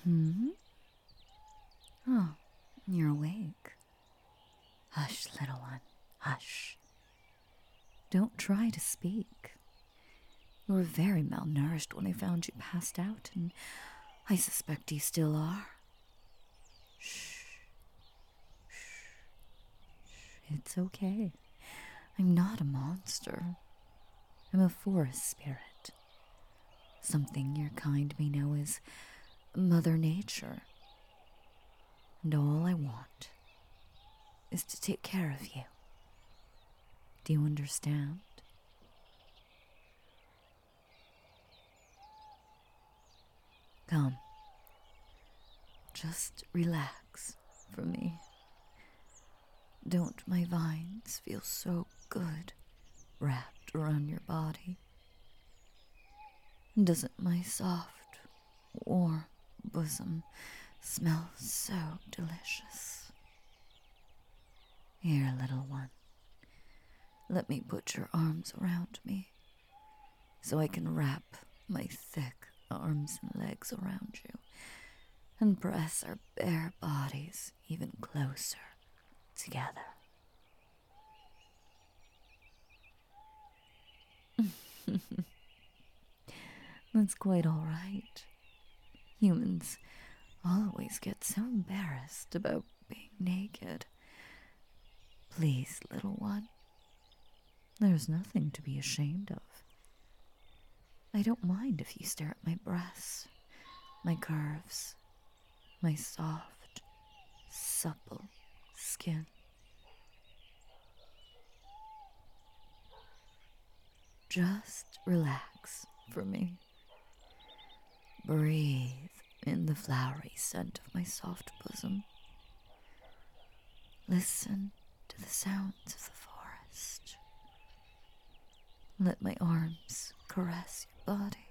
Hmm? Oh, you're awake. Hush, little one, hush. Don't try to speak. You were very malnourished when I found you passed out, and I suspect you still are. Shh. It's okay. I'm not a monster. I'm a forest spirit. Something your kind may know as Mother Nature. And all I want is to take care of you. Do you understand? Come. Just relax for me. Don't my vines feel so good wrapped around your body? Doesn't my soft, warm bosom smell so delicious? Here, little one, let me put your arms around me so I can wrap my thick arms and legs around you and press our bare bodies even closer together. That's quite all right. Humans always get so embarrassed about being naked. Please, little one, there's nothing to be ashamed of. I don't mind if you stare at my breasts, my curves, my soft, supple skin. Just relax for me. Breathe in the flowery scent of my soft bosom. Listen to the sounds of the forest. Let my arms caress your body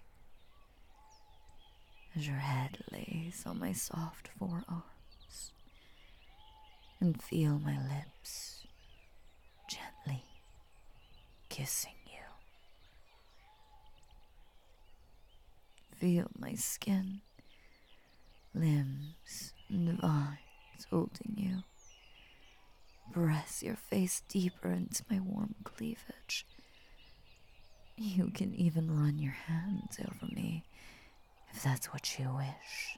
as your head lays on my soft forearms, and feel my lips gently kissing you. Feel my skin, limbs, and vines holding you. Press your face deeper into my warm cleavage. You can even run your hands over me if that's what you wish.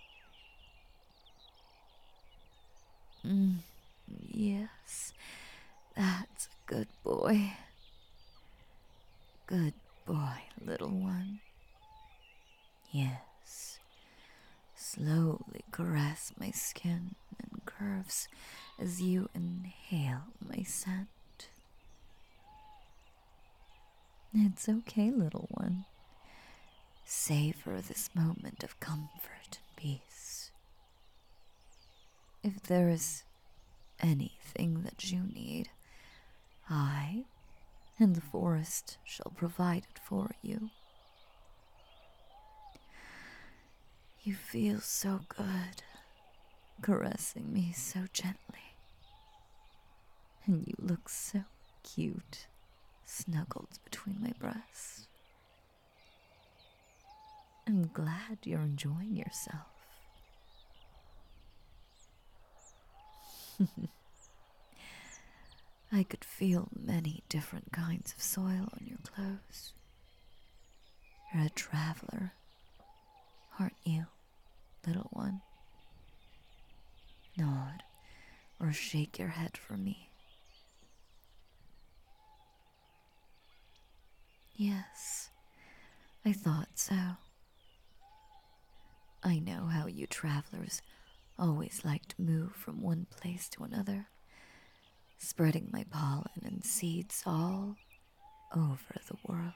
Yes, that's a good boy. Good boy, little one. Yes. Slowly caress my skin and curves as you inhale my scent. It's okay, little one. Savor this moment of comfort and peace. If there is anything that you need, I and the forest shall provide it for you. You feel so good, caressing me so gently. And you look so cute, snuggled between my breasts. I'm glad you're enjoying yourself. I could feel many different kinds of soil on your clothes. You're a traveler, aren't you, little one? Nod or shake your head for me. Yes, I thought so. I know how you travelers always like to move from one place to another, spreading my pollen and seeds all over the world.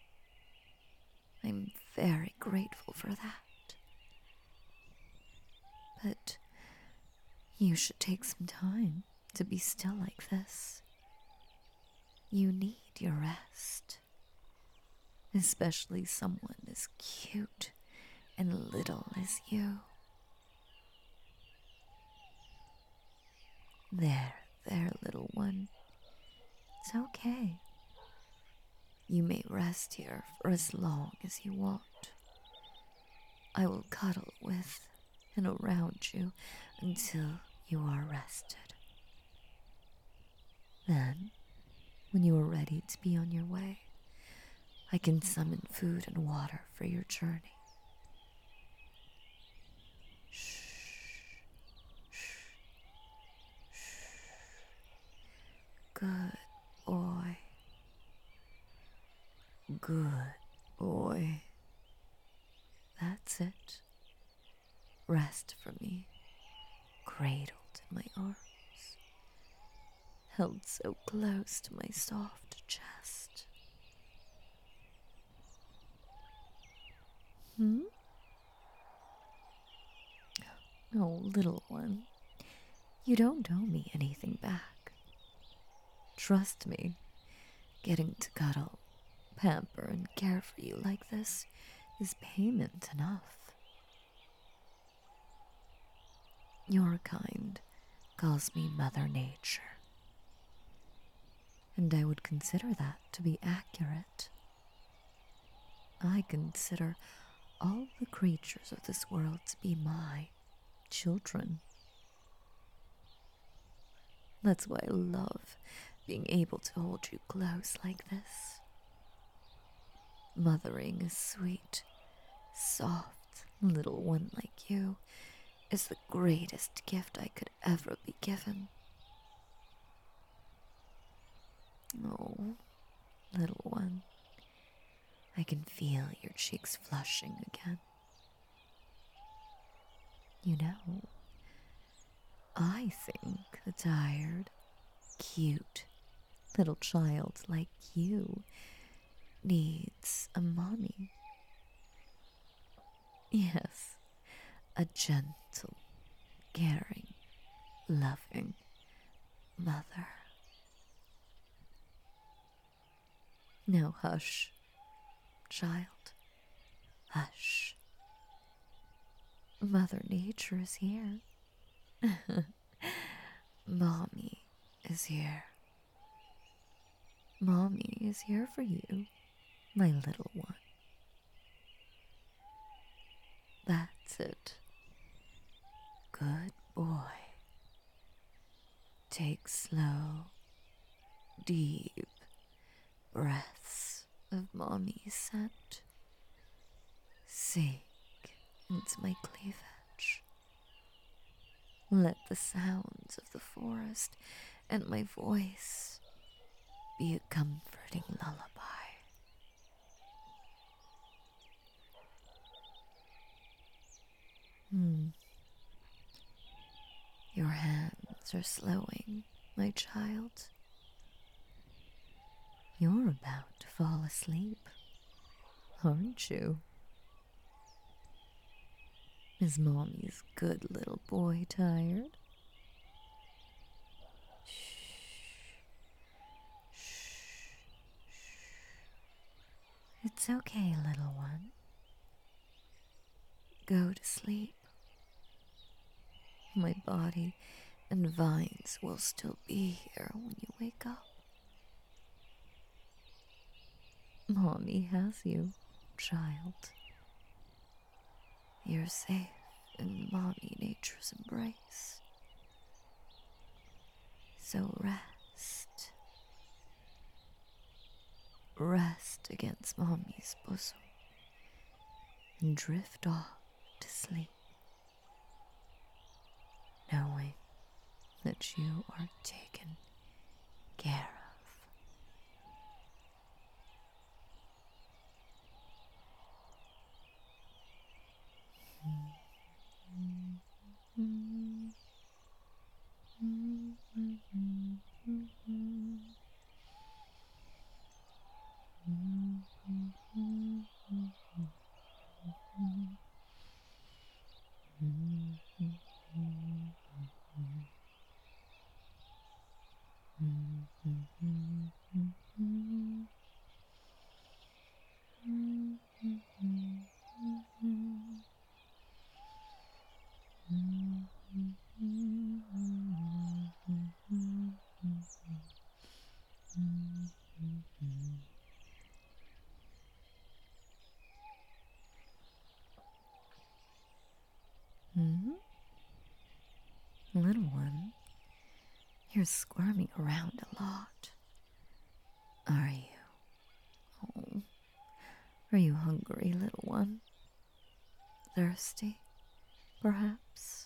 I'm very grateful for that. But you should take some time to be still like this. You need your rest, especially someone as cute and little as you. There, little one. It's okay. You may rest here for as long as you want. I will cuddle with and around you until you are rested. Then, when you are ready to be on your way, I can summon food and water for your journey. Shh, shh, shh. Good boy. Good boy. That's it. Rest for me, cradled in my arms, held so close to my soft chest. Hmm? Oh, little one, you don't owe me anything back. Trust me, getting to cuddle, pamper, and care for you like this is payment enough. Your kind calls me Mother Nature, and I would consider that to be accurate. I consider all the creatures of this world to be my children. That's why I love being able to hold you close like this. Mothering a sweet, soft little one like you is the greatest gift I could ever be given. Oh, little one, I can feel your cheeks flushing again. You know, I think a tired, cute little child like you needs a mommy. Yes, a gentle, caring, loving mother. Now hush, child, hush. Mother Nature is here. Mommy is here. Mommy is here for you, my little one. That's it. Good boy. Take slow, deep breaths of Mommy's scent. Sink into my cleavage. Let the sounds of the forest and my voice be a comforting lullaby. Your hands are slowing, my child. You're about to fall asleep, aren't you? Is Mommy's good little boy tired? Shh, shh, shh. It's okay, little one. Go to sleep. My body and vines will still be here when you wake up. Mommy has you, child. You're safe in Mommy Nature's embrace. So rest. Rest against Mommy's bosom and drift off to sleep, knowing that you are taken care of. Little one, you're squirming around a lot. Are you? Oh, are you hungry, little one? Thirsty, perhaps?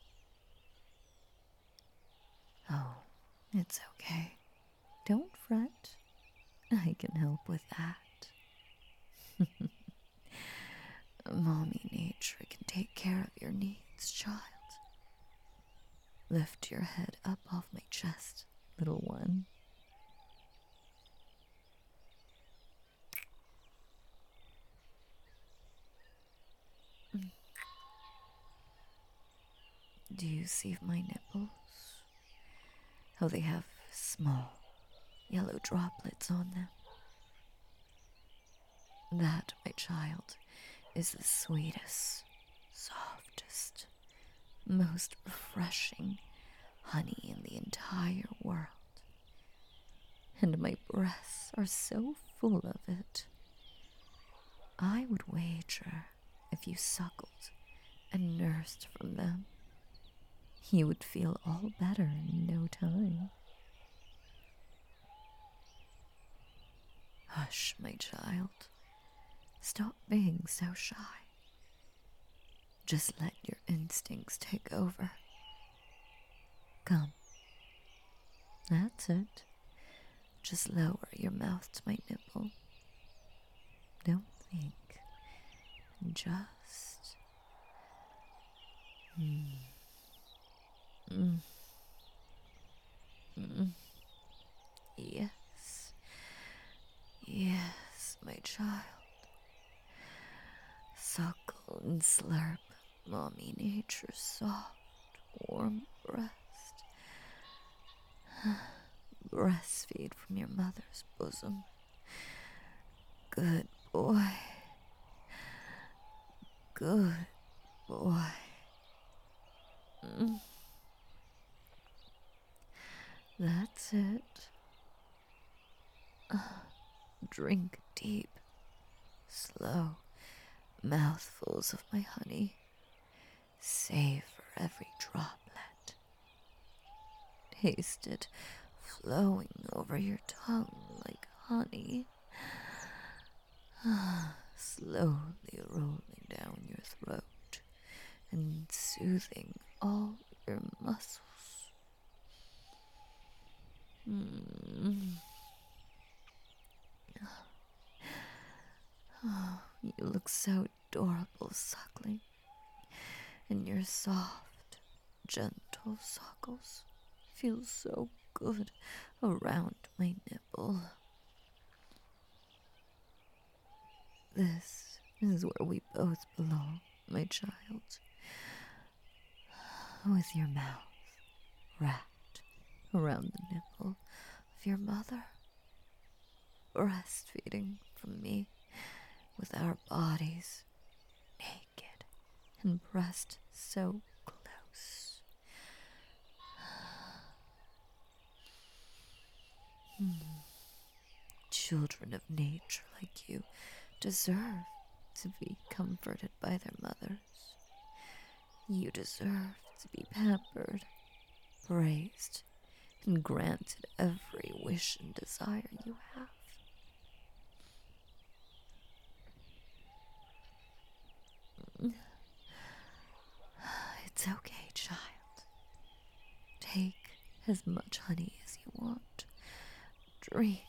Oh, it's okay. Don't fret. I can help with that. Mommy Nature can take care of your needs, child. Lift your head up off my chest, little one. Do you see my nipples? How they have small yellow droplets on them? That, my child, is the sweetest, softest, most refreshing honey in the entire world. And my breasts are so full of it. I would wager if you suckled and nursed from them, you would feel all better in no time. Hush, my child. Stop being so shy. Just let your instincts take over. Come. That's it. Just lower your mouth to my nipple. Don't think. Just... Yes. Yes, my child. Suckle and slurp Mommy Nature's soft, warm breast. Breastfeed from your mother's bosom. Good boy. Good boy. That's it. Drink deep, slow mouthfuls of my honey. Savor every droplet. Taste it flowing over your tongue like honey. Slowly rolling down your throat and soothing all your muscles. Oh, you look so adorable suckling, and your soft, gentle suckles feel so good around my nipple. This is where we both belong, my child. With your mouth wrapped around the nipple of your mother, breastfeeding from me with our bodies naked and pressed so close. Children of nature like you deserve to be comforted by their mothers. You deserve to be pampered, praised, and granted every wish and desire you have. It's okay, child. Take as much honey as you want. Drink,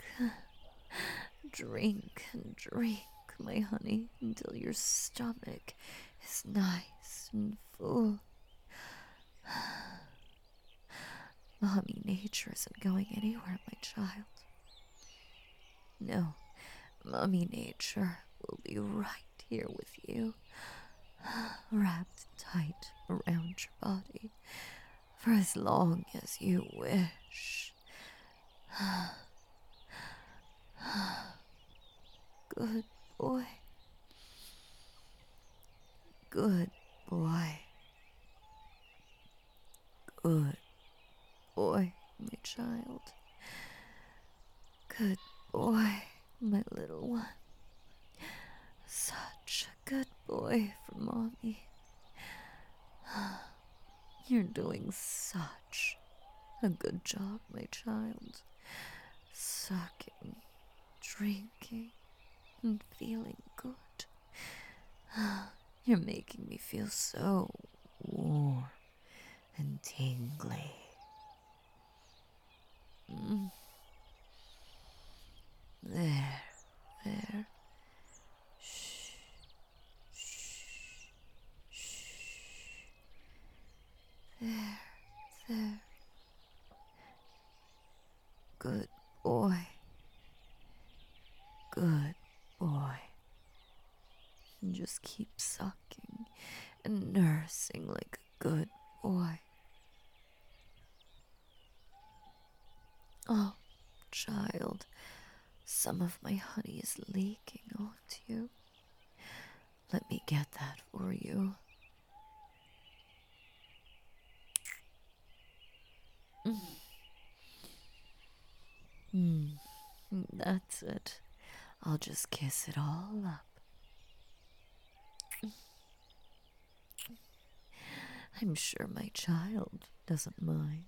drink, and drink, my honey, until your stomach is nice and full. Mommy Nature isn't going anywhere, my child. No, Mommy Nature will be right here with you, wrapped tight around your body for as long as you wish. Good boy. Good boy. Good boy, my child. Good boy, my little one. Such a good boy for Mommy. You're doing such a good job, my child. Sucking, drinking, and feeling good. You're making me feel so warm and tingly. There, there. Shh, shh, shh. There, there. Good boy. Good boy. And just keep sucking and nursing like a good boy. Oh, child, some of my honey is leaking onto you. Let me get that for you. That's it. I'll just kiss it all up. I'm sure my child doesn't mind.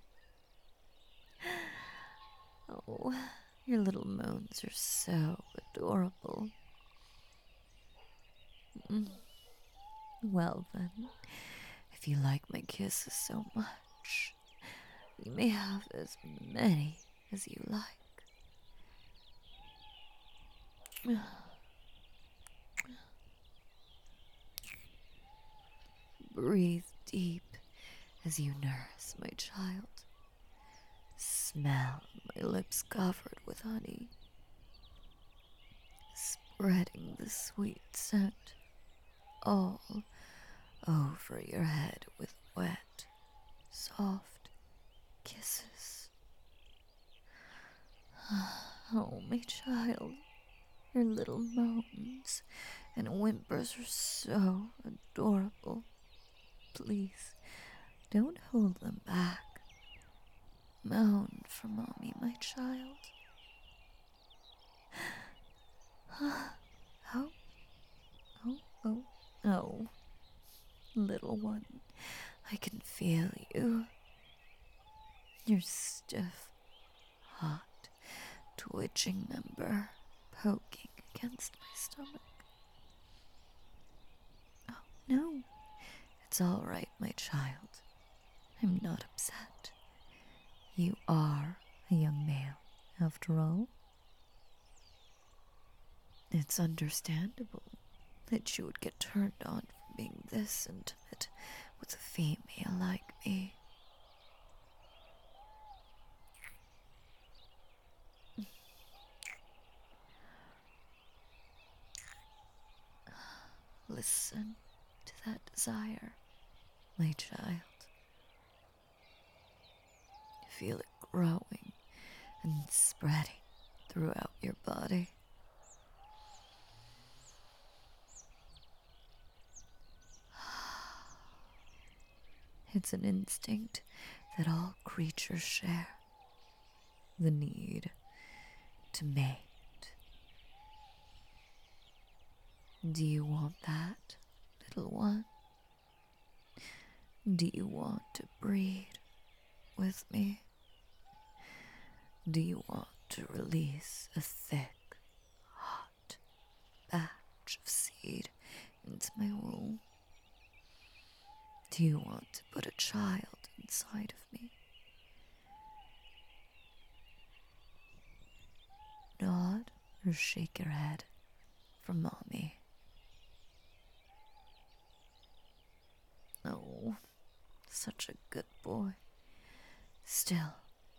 Oh, your little moans are so adorable. Well then, if you like my kisses so much, you may have as many as you like. Breathe deep as you nurse my child. Smell my lips covered with honey, spreading the sweet scent all over your head with wet, soft kisses. Oh, my child, your little moans and whimpers are so adorable. Please, don't hold them back. Moan for mommy, my child. Oh, oh, little one, I can feel you. Your stiff, hot, twitching member poking against my stomach. Oh, no, it's all right, my child. I'm not upset. You are a young male, after all. It's understandable that you would get turned on from being this intimate with a female like me. Listen to that desire, my child. Feel it growing and spreading throughout your body. It's an instinct that all creatures share. The need to mate. Do you want that, little one? Do you want to breed with me? Do you want to release a thick, hot batch of seed into my womb? Do you want to put a child inside of me? Nod or shake your head for mommy. Oh, such a good boy. Still,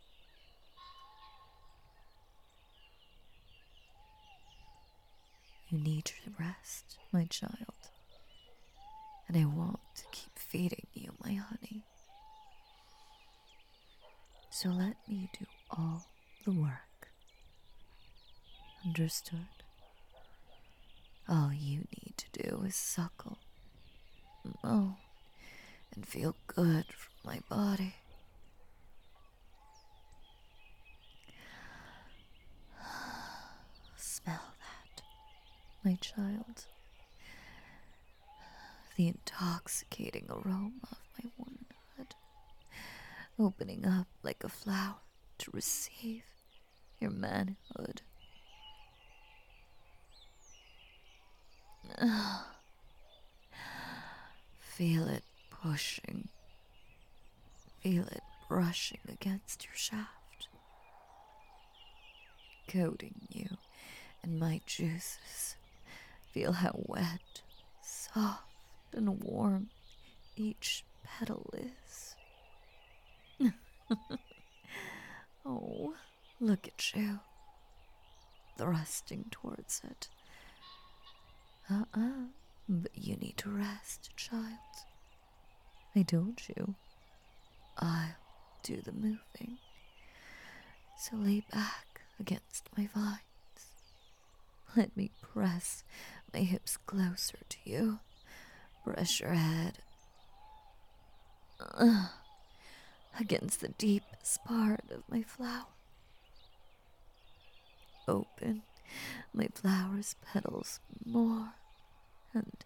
you need your rest, my child. And I want to keep feeding you my honey. So let me do all the work. Understood? All you need to do is suckle, moan, and feel good from my body. Smell that, my child. The intoxicating aroma of my womanhood. opening up like a flower to receive your manhood. Feel it pushing. Feel it brushing against your shaft, coating you in my juices. Feel how wet, soft, and warm each petal is. Oh, look at you, thrusting towards it. But you need to rest, child. I told you, I'll do the moving. So lay back against my vines. Let me press my hips closer to you. Brush your head against the deepest part of my flower. Open my flower's petals more and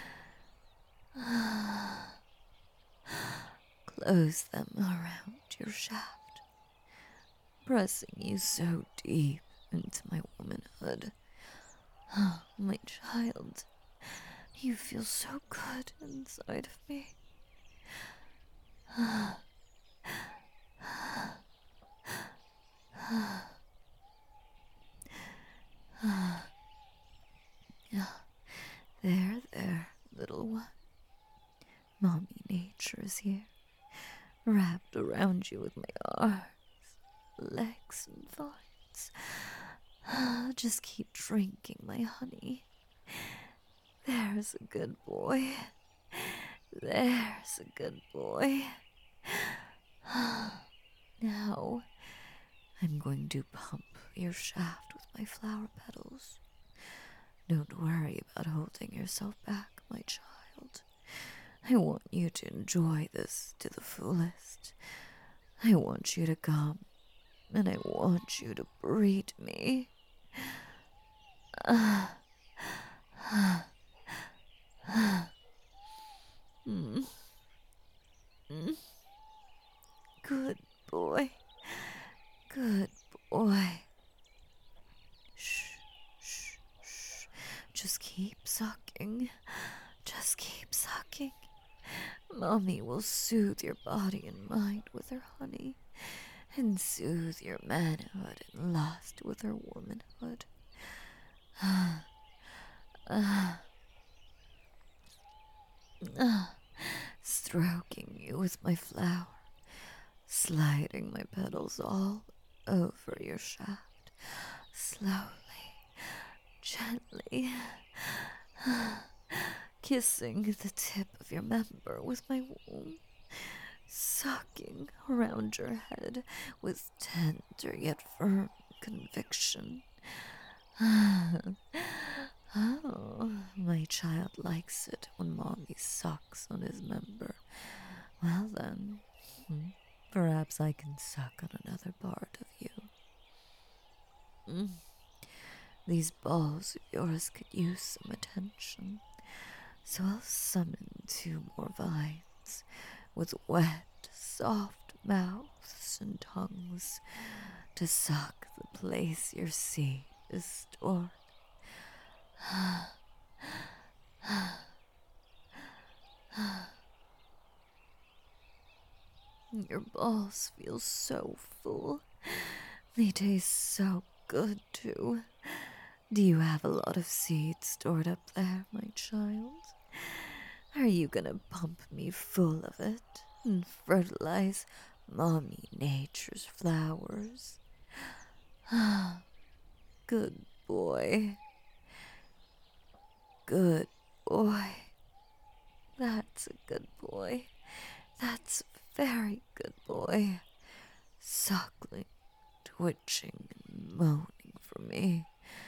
close them around your shaft, pressing you so deep into my womanhood. My child, you feel so good inside of me. There, little one. Mommy Nature's here, wrapped around you with my arms, legs, and thoughts. Just keep drinking my honey. There's a good boy. There's a good boy. Now, I'm going to pump your shaft with my flower petals. Don't worry about holding yourself back, my child. I want you to enjoy this to the fullest. I want you to come, and I want you to breed me. Good boy. Good boy. Shh, shh, shh. Just keep sucking. Just keep sucking. Mommy will soothe your body and mind with her honey, and soothe your manhood and lust with her womanhood. Stroking you with my flower, sliding my petals all over your shaft, slowly, gently, kissing the tip of your member with my womb, sucking around your head with tender yet firm conviction. Oh, my child likes it when Mommy sucks on his member. Well then, perhaps I can suck on another part of you. These balls of yours could use some attention, so I'll summon 2 more vines with wet, soft mouths and tongues to suck the place your seed is stored. Your balls feel so full. They taste so good, too. Do you have a lot of seeds stored up there, my child? Are you gonna pump me full of it and fertilize Mommy Nature's flowers? Good boy. Good boy. That's a good boy. That's a very good boy. Suckling, twitching, and moaning for me.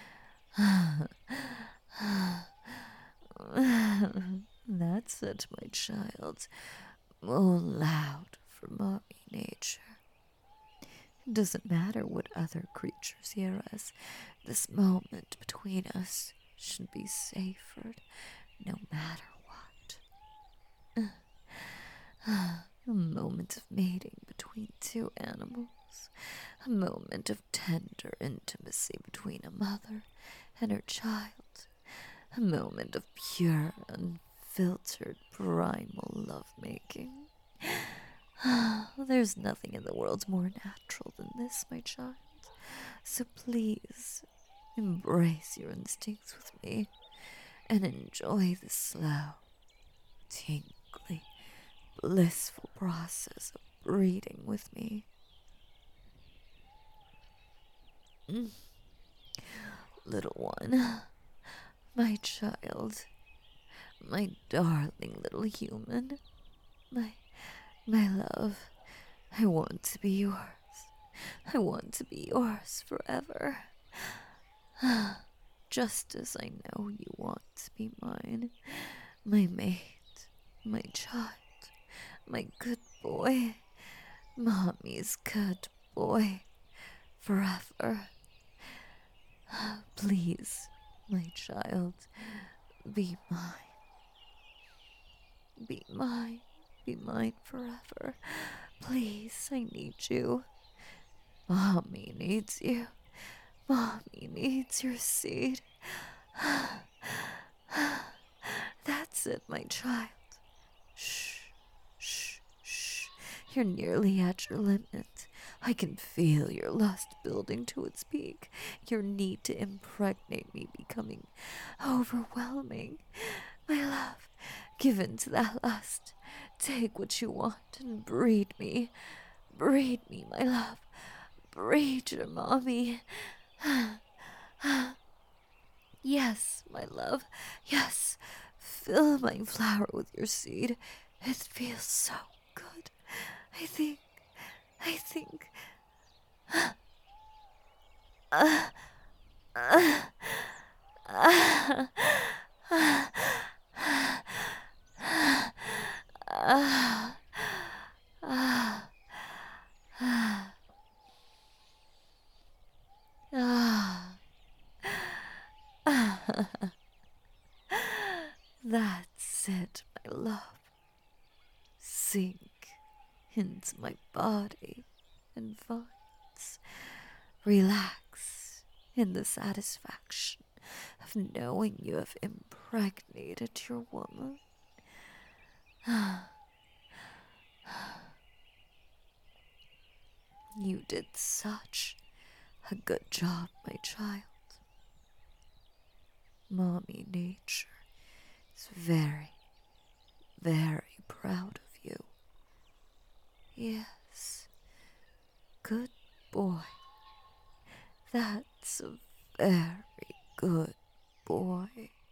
That's it, my child. Moan loud for Mommy Nature. It doesn't matter what other creatures hear us. This moment between us should be savored no matter what. A moment of mating between two animals, a moment of tender intimacy between a mother and her child, a moment of pure, unfiltered, primal lovemaking. There's nothing in the world more natural than this, my child. So please, embrace your instincts with me and enjoy the slow, tingly, blissful process of breeding with me. Little one, my child, my darling little human, my love, I want to be yours. I want to be yours forever. Just as I know you want to be mine, my mate, my child, my good boy, mommy's good boy, forever. Please, my child, be mine. Be mine. Be mine forever. Please, I need you. Mommy needs you. Mommy needs your seed. That's it, my child. Shh, shh, shh. You're nearly at your limit. I can feel your lust building to its peak. Your need to impregnate me becoming overwhelming. My love, give in to that lust. Take what you want and breed me. Breed me, my love. Breed your mommy. Yes, my love. Yes. Fill my flower with your seed. It feels so good. I think. Uh, uh, uh, uh, uh, That's it, my love. Sink into my body and vines. Relax in the satisfaction of knowing you have impregnated your woman. You did such a good job, my child. Mommy Nature is very, very proud of you. Yes, good boy. That's a very good boy.